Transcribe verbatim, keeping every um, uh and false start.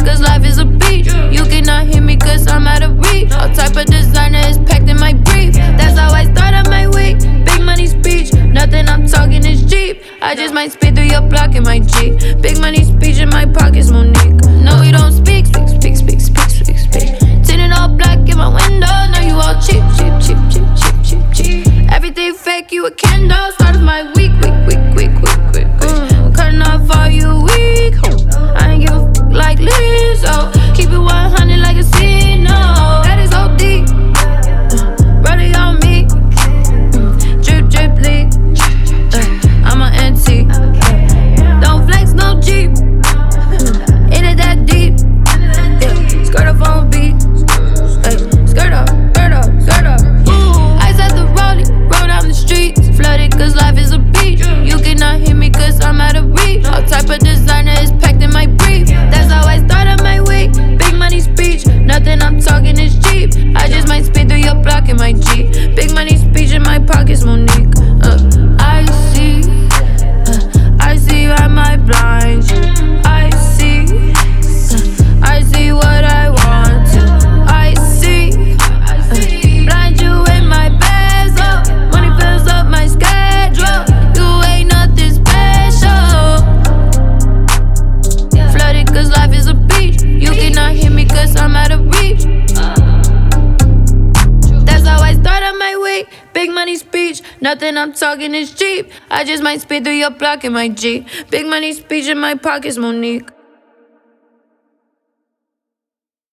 cause life is a beach. You cannot hear me cause I'm out of reach. All type of designer is packed in my brief. That's how I started my week. Big money speech, nothing I'm talking is cheap. I just might spit through your block in my Jeep. Big money speech in my pockets, Monique. No, you don't speak, speak, speak, speak, speak, speak, speak. Tinted all black in my window. Now you all cheap, cheap, cheap, cheap, cheap, cheap, cheap. Everything fake, you a candle. Start of my week, week, week, week, week, week, week. Cutting off all you weak. I ain't give a f like Lizzo. Keep it one hundred like a C, no. That is O D. Uh, Running on me. Mm, drip, drip, leak. Uh, I'm an auntie. Don't flex, no Jeep. Mm, ain't it that deep? Yeah. Skirt up on beat. Ay, skirt up, skirt up, skirt up. Ooh. Ice at the rollie, roll down the streets. Flooded cause life is a beach. You cannot hear me cause I'm out of reach. All type of designer is packed in my brief. That's how I started my week. Big money speech, nothing I'm talking is cheap. I just might spit through your block in my Jeep. Big money speech in my pockets, Monique. Uh, I see, uh, I see right my blinds. I see, uh, I see what I want to. I see, uh, blind you in my bezel. Money fills up my schedule. You ain't nothing special. Flooded cause life is a beach. You cannot hear me cause I'm out of reach. That's how I started my week. Big money speech, nothing I'm talking is cheap. I just might spit through your block in my Jeep. Big money speech in my pockets, Monique.